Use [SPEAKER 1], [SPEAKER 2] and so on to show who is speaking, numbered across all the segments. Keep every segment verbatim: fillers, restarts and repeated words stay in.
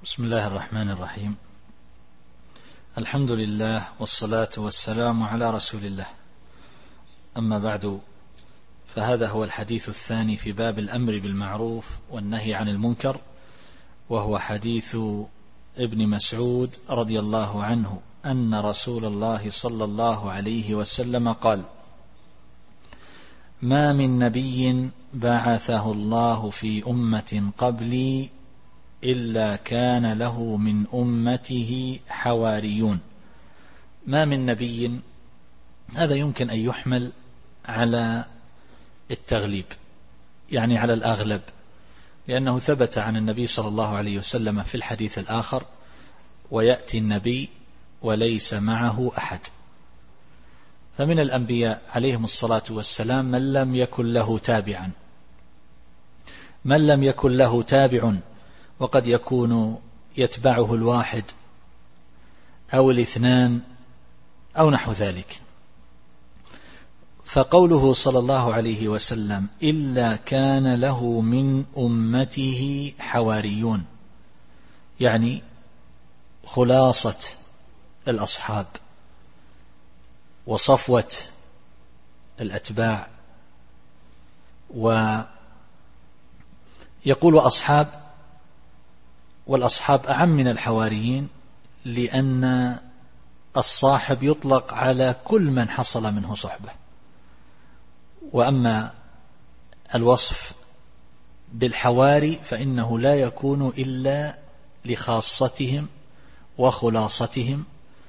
[SPEAKER 1] بسم الله الرحمن الرحيم. الحمد لله والصلاة والسلام على رسول الله. أما بعد، فهذا هو الحديث الثاني في باب الأمر بالمعروف والنهي عن المنكر، وهو حديث ابن مسعود رضي الله عنه أن رسول الله صلى الله عليه وسلم قال: ما من نبي بعثه الله في أمة قبلي إلا كان له من أمته حواريون. ما من نبي، هذا يمكن أن يحمل على التغليب، يعني على الأغلب، لأنه ثبت عن النبي صلى الله عليه وسلم في الحديث الآخر: ويأتي النبي وليس معه أحد. فمن الأنبياء عليهم الصلاة والسلام من لم يكن له تابعا من لم يكن له تابع وقد يكون يتبعه الواحد أو الاثنان أو نحو ذلك. فقوله صلى الله عليه وسلم: إلا كان له من أمته حواريون، يعني خلاصة الأصحاب وصفوة الأتباع. ويقول أصحاب، والأصحاب أعم من الحواريين، لأن الصاحب يطلق على كل من حصل منه صحبة، وأما الوصف بالحواري فإنه لا يكون إلا لخاصتهم وخلاصتهم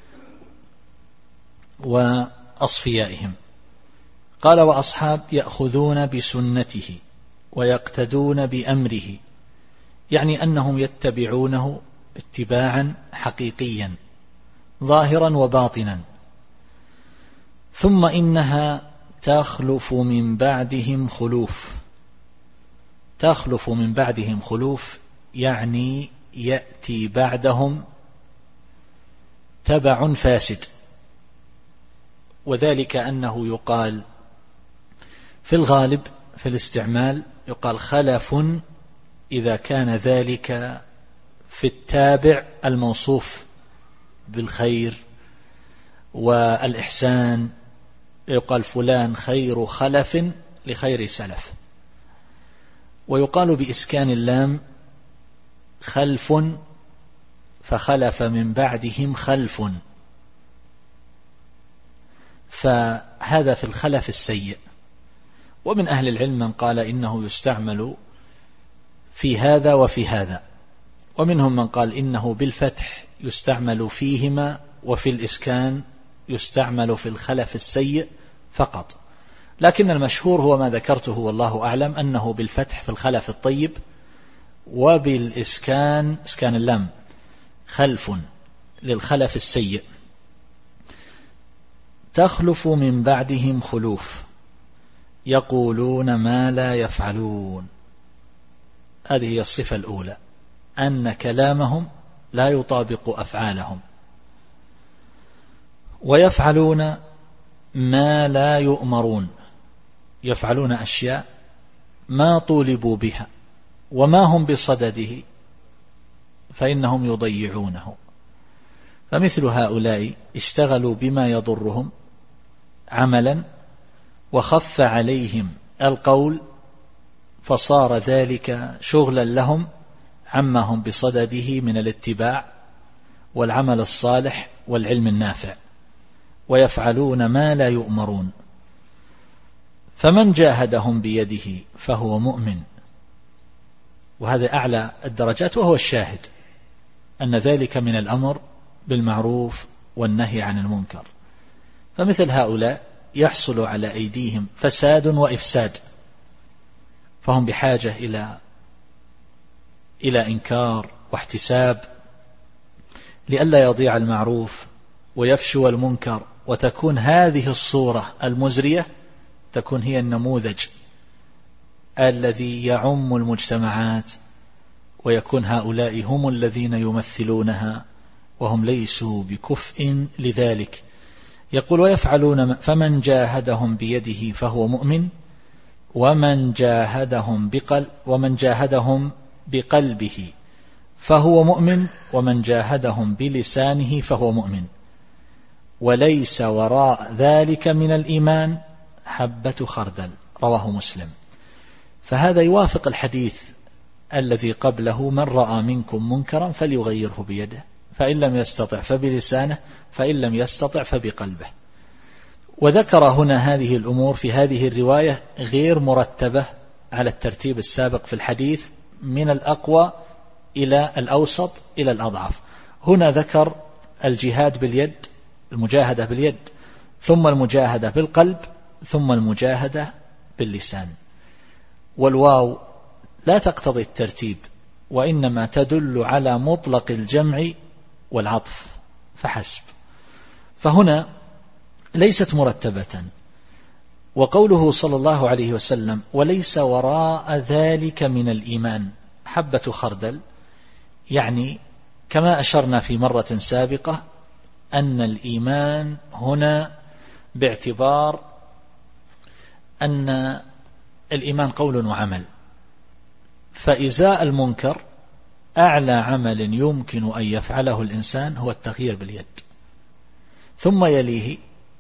[SPEAKER 1] وأصفيائهم. قال: وأصحاب يأخذون بسنته ويقتدون بأمره، يعني أنهم يتبعونه اتباعا حقيقيا ظاهرا وباطنا. ثم إنها تخلف من بعدهم خلوف. تخلف من بعدهم خلوف يعني يأتي بعدهم تبع فاسد، وذلك أنه يقال في الغالب في الاستعمال يقال خلف إذا كان ذلك في التابع الموصوف بالخير والإحسان، يقال فلان خير خلف لخير سلف. ويقال بإسكان اللام خلف، فخلف من بعدهم خلف، فهذا في الخلف السيء. ومن أهل العلم من قال إنه يستعمل في هذا وفي هذا، ومنهم من قال إنه بالفتح يستعمل فيهما، وفي الإسكان يستعمل في الخلف السيء فقط. لكن المشهور هو ما ذكرته والله أعلم، أنه بالفتح في الخلف الطيب، وبالإسكان إسكان اللام خلف للخلف السيء. تخلف من بعدهم خلوف يقولون ما لا يفعلون. هذه هي الصفة الأولى، أن كلامهم لا يطابق أفعالهم. ويفعلون ما لا يؤمرون، يفعلون أشياء ما طولبوا بها وما هم بصدده، فإنهم يضيعونه. فمثل هؤلاء اشتغلوا بما يضرهم عملا، وخف عليهم القول، فصار ذلك شغلا لهم عما هم بصدده من الاتباع والعمل الصالح والعلم النافع. ويفعلون ما لا يؤمرون، فمن جاهدهم بيده فهو مؤمن. وهذا أعلى الدرجات، وهو الشاهد أن ذلك من الأمر بالمعروف والنهي عن المنكر. فمثل هؤلاء يحصل على أيديهم فساد وإفساد، فهم بحاجة إلى إلى إنكار واحتساب، لئلا يضيع المعروف ويفشو المنكر، وتكون هذه الصورة المزرية تكون هي النموذج الذي يعم المجتمعات، ويكون هؤلاء هم الذين يمثلونها، وهم ليسوا بكفء لذلك. يقول: ويفعلون فمن جاهدهم بيده فهو مؤمن، ومن جاهدهم بقلب ومن جاهدهم بقلبه فهو مؤمن، ومن جاهدهم بلسانه فهو مؤمن، وليس وراء ذلك من الإيمان حبة خردل. رواه مسلم. فهذا يوافق الحديث الذي قبله: من رأى منكم منكرا فليغيره بيده، فإن لم يستطع فبلسانه، فإن لم يستطع فبقلبه. وذكر هنا هذه الأمور في هذه الرواية غير مرتبة على الترتيب السابق في الحديث، من الأقوى إلى الأوسط إلى الأضعف. هنا ذكر الجهاد باليد، المجاهدة باليد، ثم المجاهدة بالقلب، ثم المجاهدة باللسان. والواو لا تقتضي الترتيب، وإنما تدل على مطلق الجمع والعطف فحسب، فهنا ليست مرتبة. وقوله صلى الله عليه وسلم: وليس وراء ذلك من الإيمان حبة خردل، يعني كما أشرنا في مرة سابقة أن الإيمان هنا باعتبار أن الإيمان قول وعمل، فإزاء المنكر أعلى عمل يمكن أن يفعله الإنسان هو التغيير باليد، ثم يليه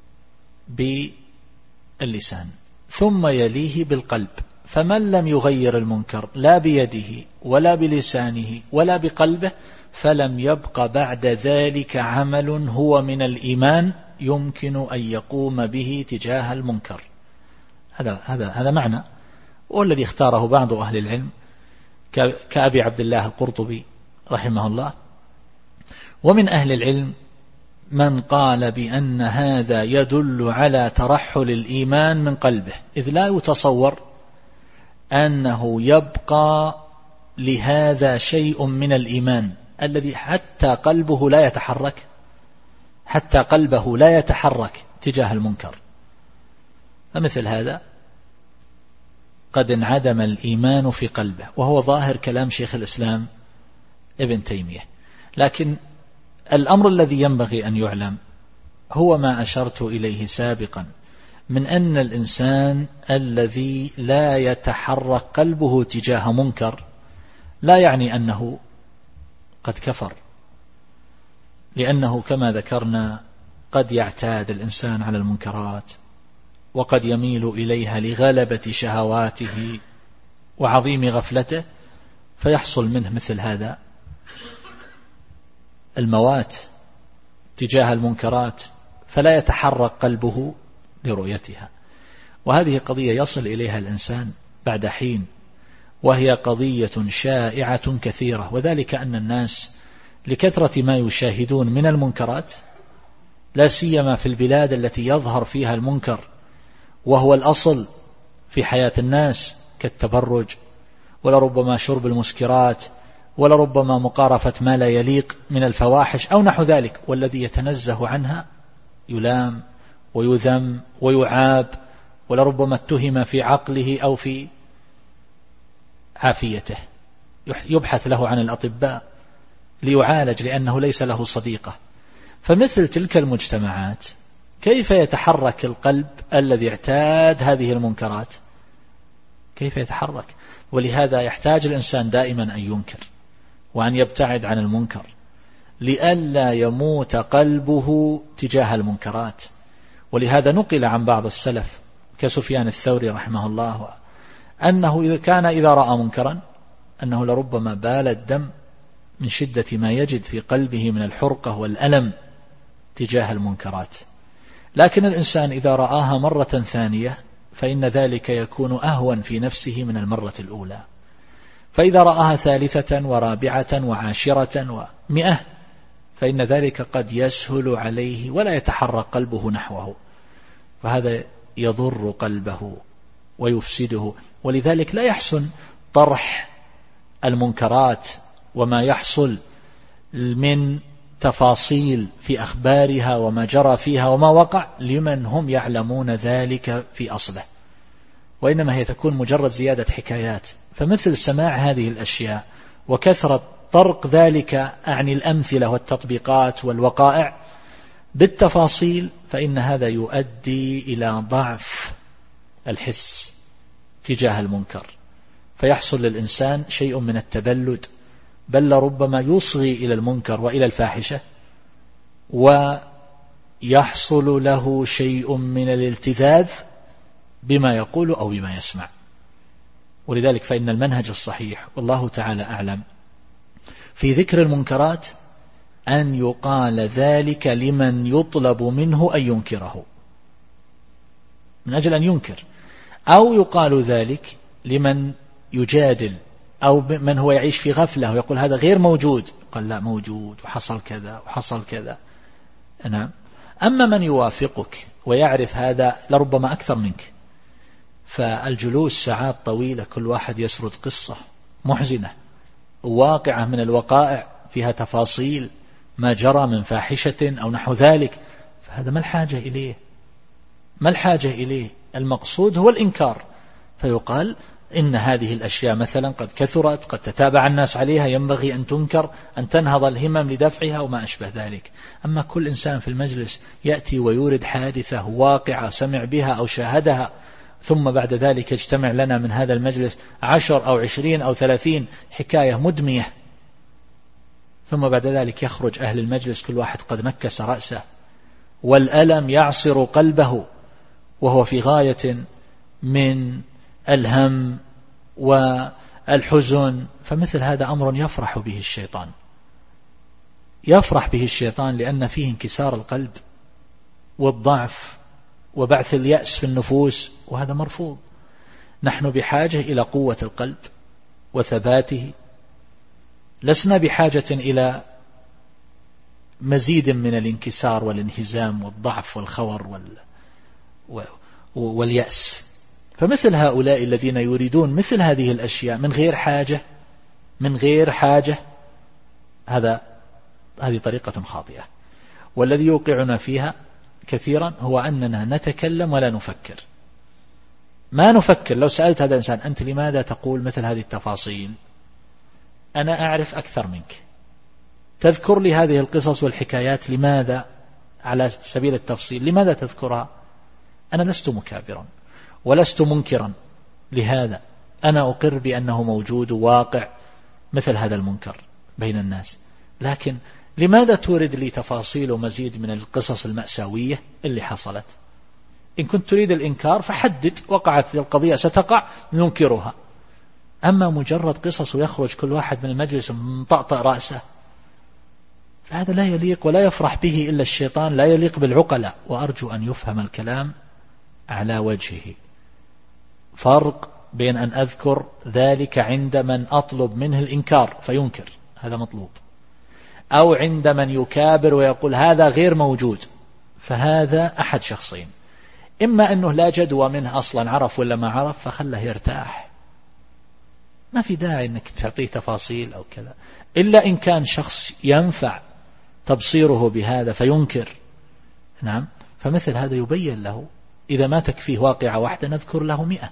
[SPEAKER 1] باللسان، ثم يليه بالقلب. فمن لم يغير المنكر لا بيده ولا بلسانه ولا بقلبه فلم يبق بعد ذلك عمل هو من الإيمان يمكن أن يقوم به تجاه المنكر. هذا هذا هذا معنى، والذي اختاره بعض أهل العلم كأبي عبد الله القرطبي رحمه الله. ومن أهل العلم من قال بأن هذا يدل على ترحل الإيمان من قلبه، إذ لا يتصور أنه يبقى لهذا شيء من الإيمان الذي حتى قلبه لا يتحرك، حتى قلبه لا يتحرك تجاه المنكر. فمثل هذا قد انعدم الإيمان في قلبه، وهو ظاهر كلام شيخ الإسلام ابن تيمية. لكن الأمر الذي ينبغي أن يعلم هو ما أشرت إليه سابقا، من أن الإنسان الذي لا يتحرك قلبه تجاه منكر لا يعني أنه قد كفر، لأنه كما ذكرنا قد يعتاد الإنسان على المنكرات، وقد يميل إليها لغلبة شهواته وعظيم غفلته، فيحصل منه مثل هذا الموات تجاه المنكرات، فلا يتحرك قلبه لرؤيتها. وهذه قضية يصل إليها الإنسان بعد حين، وهي قضية شائعة كثيرة، وذلك أن الناس لكثرة ما يشاهدون من المنكرات، لا سيما في البلاد التي يظهر فيها المنكر وهو الأصل في حياة الناس، كالتبرج، ولربما شرب المسكرات، ولربما مقارفة ما لا يليق من الفواحش أو نحو ذلك، والذي يتنزه عنها يلام ويذم ويعاب، ولربما اتهم في عقله أو في عافيته، يبحث له عن الأطباء ليعالج لأنه ليس له صديقة. فمثل تلك المجتمعات كيف يتحرك القلب الذي اعتاد هذه المنكرات؟ كيف يتحرك؟ ولهذا يحتاج الإنسان دائما أن ينكر وأن يبتعد عن المنكر، لئلا يموت قلبه تجاه المنكرات. ولهذا نقل عن بعض السلف كسفيان الثوري رحمه الله أنه إذا كان إذا رأى منكرا أنه لربما بال الدم من شدة ما يجد في قلبه من الحرقة والألم تجاه المنكرات. لكن الإنسان إذا رآها مرة ثانية فإن ذلك يكون أهون في نفسه من المرة الأولى، فإذا رآها ثالثة ورابعة وعاشرة ومئة فإن ذلك قد يسهل عليه ولا يتحرك قلبه نحوه، فهذا يضر قلبه ويفسده. ولذلك لا يحسن طرح المنكرات وما يحصل من تفاصيل في أخبارها وما جرى فيها وما وقع لمن هم يعلمون ذلك في أصله، وإنما هي تكون مجرد زيادة حكايات. فمثل سماع هذه الأشياء وكثرة طرق ذلك عن الأمثلة والتطبيقات والوقائع بالتفاصيل، فإن هذا يؤدي إلى ضعف الحس تجاه المنكر، فيحصل للإنسان شيء من التبلد بل لربما يصغي إلى المنكر وإلى الفاحشة ويحصل له شيء من الالتذاذ بما يقول أو بما يسمع. ولذلك فإن المنهج الصحيح والله تعالى أعلم في ذكر المنكرات أن يقال ذلك لمن يطلب منه أن ينكره من أجل أن ينكر، أو يقال ذلك لمن يجادل أو من هو يعيش في غفلة ويقول هذا غير موجود، قال لا موجود وحصل كذا وحصل كذا. نعم. أما من يوافقك ويعرف هذا لربما أكثر منك، فالجلوس ساعات طويلة كل واحد يسرد قصة محزنة واقعة من الوقائع فيها تفاصيل ما جرى من فاحشة أو نحو ذلك، فهذا ما الحاجة إليه؟ ما الحاجة إليه؟ المقصود هو الإنكار، فيقال إن هذه الأشياء مثلا قد كثرت، قد تتابع الناس عليها، ينبغي أن تنكر، أن تنهض الهمم لدفعها وما أشبه ذلك. أما كل إنسان في المجلس يأتي ويورد حادثة واقعة سمع بها أو شاهدها، ثم بعد ذلك يجتمع لنا من هذا المجلس عشر أو عشرين أو ثلاثين حكاية مدمية، ثم بعد ذلك يخرج أهل المجلس كل واحد قد نكس رأسه والألم يعصر قلبه وهو في غاية من الهم والحزن. فمثل هذا أمر يفرح به الشيطان، يفرح به الشيطان لأن فيه انكسار القلب والضعف وبعث اليأس في النفوس، وهذا مرفوض. نحن بحاجة إلى قوة القلب وثباته، لسنا بحاجة إلى مزيد من الانكسار والانهزام والضعف والخور وال... واليأس. فمثل هؤلاء الذين يريدون مثل هذه الأشياء من غير حاجة من غير حاجة هذا هذه طريقة خاطئة. والذي يوقعنا فيها كثيرا هو أننا نتكلم ولا نفكر، ما نفكر. لو سألت هذا الإنسان أنت لماذا تقول مثل هذه التفاصيل؟ أنا أعرف أكثر منك، تذكر لي هذه القصص والحكايات، لماذا؟ على سبيل التفصيل لماذا تذكرها؟ أنا لست مكابرا ولست منكرا لهذا، أنا أقر بأنه موجود وواقع مثل هذا المنكر بين الناس، لكن لماذا تورد لي تفاصيل ومزيد من القصص المأساوية اللي حصلت؟ إن كنت تريد الإنكار فحدد، وقعت القضية ستقع ننكرها. أما مجرد قصص ويخرج كل واحد من المجلس مطأطأ رأسه، فهذا لا يليق ولا يفرح به إلا الشيطان، لا يليق بالعقلاء. وأرجو أن يفهم الكلام على وجهه. فرق بين أن أذكر ذلك عند من أطلب منه الإنكار فينكر، هذا مطلوب، أو عند من يكابر ويقول هذا غير موجود، فهذا أحد شخصين: إما أنه لا جدوى منه أصلا، عرف ولا ما عرف، فخله يرتاح، ما في داعي أنك تعطيه تفاصيل أو كذا، إلا إن كان شخص ينفع تبصيره بهذا فينكر. نعم. فمثل هذا يبين له، إذا ما تكفيه واقعة واحدة نذكر له مئة.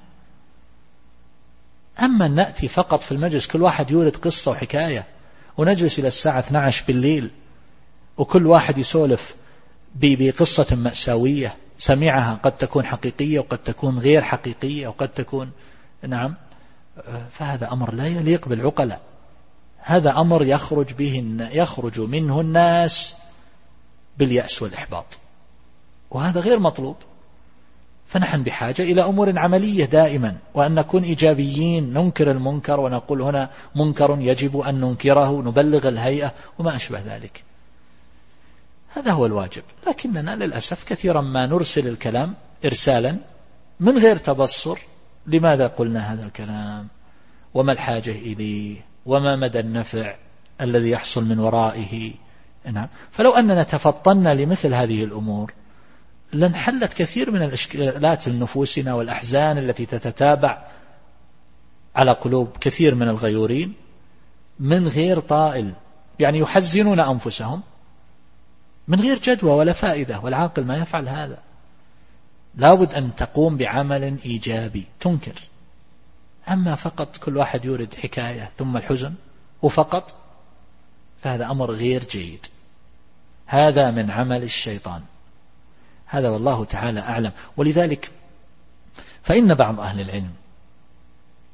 [SPEAKER 1] أما نأتي فقط في المجلس كل واحد يورد قصة وحكاية ونجلس إلى الساعة اثنتي عشرة بالليل وكل واحد يسولف بقصة مأساوية سمعها، قد تكون حقيقية وقد تكون غير حقيقية وقد تكون نعم، فهذا أمر لا يليق بالعقلاء، هذا أمر يخرج به يخرج منه الناس باليأس والإحباط، وهذا غير مطلوب. فنحن بحاجة إلى أمور عملية دائما، وأن نكون إيجابيين، ننكر المنكر ونقول هنا منكر يجب أن ننكره، نبلغ الهيئة وما أشبه ذلك، هذا هو الواجب. لكننا للأسف كثيرا ما نرسل الكلام إرسالا من غير تبصر، لماذا قلنا هذا الكلام وما الحاجة إليه وما مدى النفع الذي يحصل من ورائه. نعم. فلو أننا تفطنا لمثل هذه الأمور لانحلت كثير من الإشكالات لنفوسنا والأحزان التي تتتابع على قلوب كثير من الغيورين من غير طائل، يعني يحزنون أنفسهم من غير جدوى ولا فائدة، والعاقل ما يفعل هذا. لابد أن تقوم بعمل إيجابي تنكر. أما فقط كل واحد يورد حكاية ثم الحزن وفقط، فهذا أمر غير جيد، هذا من عمل الشيطان، هذا والله تعالى أعلم. ولذلك فإن بعض أهل العلم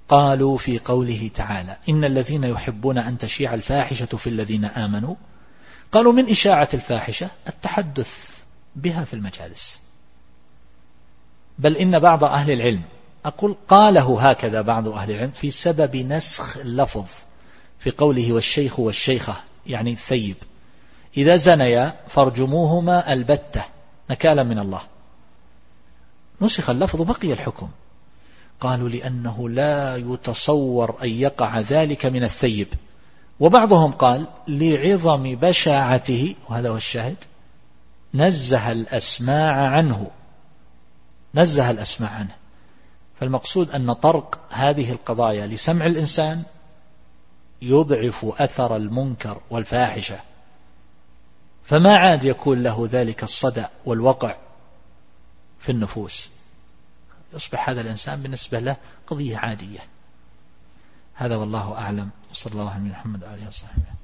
[SPEAKER 1] قالوا في قوله تعالى إن الذين يحبون أن تشيع الفاحشة في الذين آمنوا، قالوا من إشاعة الفاحشة التحدث بها في المجالس، بل إن بعض أهل العلم، أقول قاله هكذا بعض أهل العلم، في سبب نسخ اللفظ في قوله والشيخ والشيخة يعني الثيب إذا زنيا فارجموهما البتة نكالا من الله، نسخ اللفظ بقي الحكم. قالوا لأنه لا يتصور أن يقع ذلك من الثيب، وبعضهم قال لعظم بشاعته، وهذا هو الشاهد، نزه الأسماع عنه، نزه الأسماع عنه. فالمقصود أن طرق هذه القضايا لسمع الإنسان يضعف أثر المنكر والفاحشة، فما عاد يكون له ذلك الصدى والوقع في النفوس، يصبح هذا الإنسان بالنسبة له قضية عادية. هذا والله أعلم، صلى الله عليه وسلم محمد آله وصحبه.